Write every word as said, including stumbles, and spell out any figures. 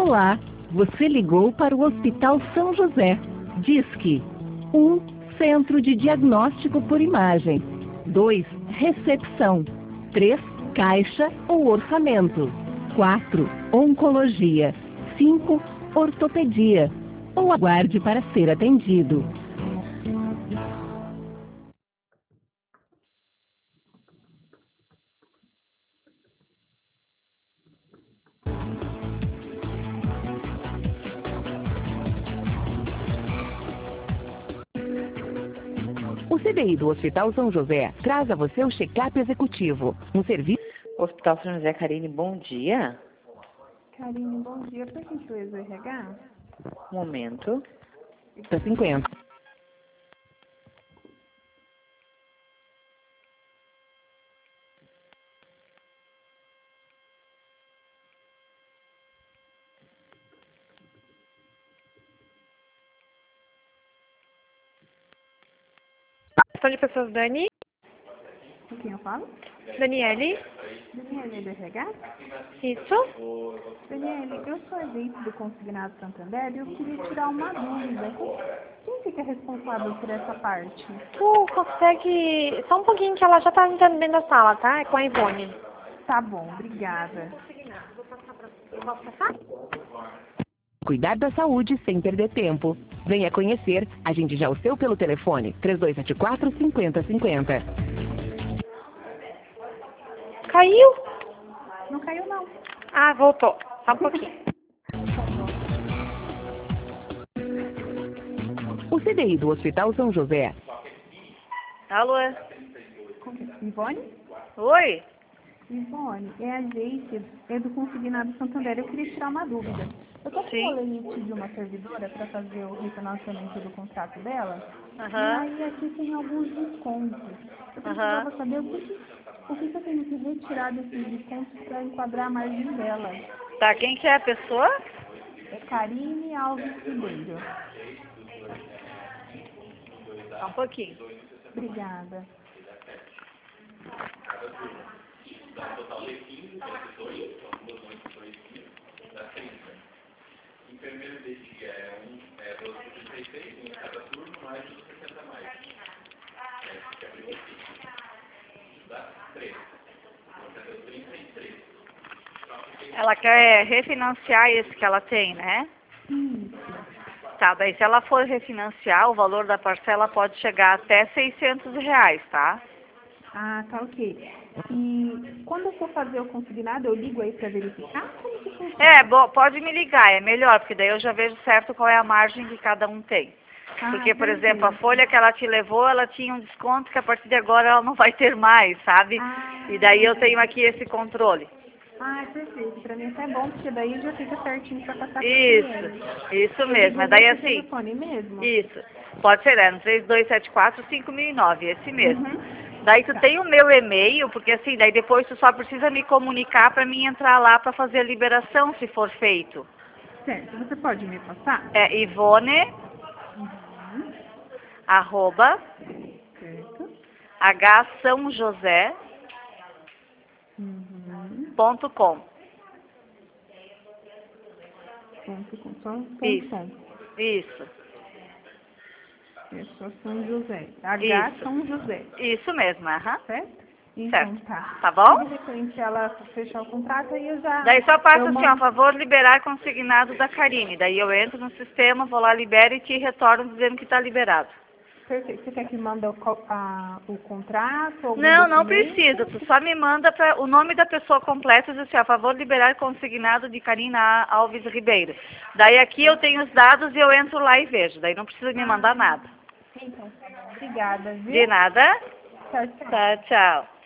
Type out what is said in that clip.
Olá, você ligou para o Hospital São José. Disque um. Centro de Diagnóstico por Imagem. dois. Recepção. três. Caixa ou orçamento. quatro. Oncologia. cinco. Ortopedia. Ou aguarde para ser atendido. O C D I do Hospital São José traz a você o check-up executivo, um serviço... Hospital São José, Karine, bom dia. Karine, bom dia. Por gentileza, o R H? Um momento. cinquenta. Gestão de pessoas, Dani. Com quem eu falo? Daniele. Daniele, do R H? Isso. Daniele, eu sou agente do Consignado Santander e eu queria tirar uma dúvida. Quem fica responsável por essa parte? Tu consegue... Só um pouquinho que ela já tá entrando dentro da sala, tá? É com a Ivone. Tá bom, obrigada. Posso passar? Cuidar da saúde sem perder tempo. Venha conhecer, agende já o seu pelo telefone três dois sete quatro, cinco zero cinco zero. Caiu? Não caiu, não. Ah, voltou. Só um pouquinho. O C D I do Hospital São José. Alô? Ivone? Oi? Ivone, é a agente, é do Consignado Santander. Eu queria tirar uma dúvida. Eu tô com Sim. o limite de uma servidora para fazer o refinanciamento do contrato dela. Aham. E aí aqui tem alguns descontos. Eu precisava saber o que, que- o que, que eu tenho que retirar desses descontos para enquadrar a margem dela. Tá, quem que é a pessoa? É Karine Alves Ribeiro. Só um pouquinho. Obrigada. Ela quer refinanciar esse que ela tem, né? Isso. Tá, daí se ela for refinanciar, o valor da parcela pode chegar até seiscentos reais, tá? Ah, tá ok. E quando eu for fazer o consignado, eu ligo aí para verificar? Como que funciona? É, bom, pode me ligar, é melhor, porque daí eu já vejo certo qual é a margem que cada um tem. Ah, Porque, por perfeito. exemplo, a folha que ela te levou, ela tinha um desconto que a partir de agora ela não vai ter mais, sabe? Ah, E daí eu tenho aqui esse controle. Ah, perfeito. Para mim até é bom, porque daí já fica certinho para passar para o Isso, cliente. isso Eu mesmo. ligo É daí nesse assim, telefone mesmo? isso. Pode ser, é no três dois sete quatro, cinco mil e nove, esse mesmo. Uhum. Daí tu Tá. tem o meu e-mail, porque assim, daí depois tu só precisa me comunicar para mim entrar lá para fazer a liberação, se for feito. Certo. Você pode me passar? É Ivone, Uhum. arroba, Certo. hsãojosé Uhum. ponto com. Ponto com. Só ponto Isso, com. isso, É só São José. H Isso. São José. isso mesmo, aham. Certo? Então Certo. tá. Tá bom? Se de repente ela fechar o contrato, aí eu já... Daí só passa eu assim, ó, mando... favor liberar consignado da Karine. Daí eu entro no sistema, vou lá, libero e te retorno dizendo que está liberado. Perfeito. Você quer que mande o, co- a, o contrato? Algum Não, não documento? precisa. Tu só me manda pra, o nome da pessoa completa e diz assim, ó, favor liberar consignado de Karina Alves Ribeiro. Daí aqui eu tenho os dados e eu entro lá e vejo. Daí não precisa me mandar nada. Então, tá bom. Obrigada, viu? De nada. Tchau, tchau. Tá, tchau.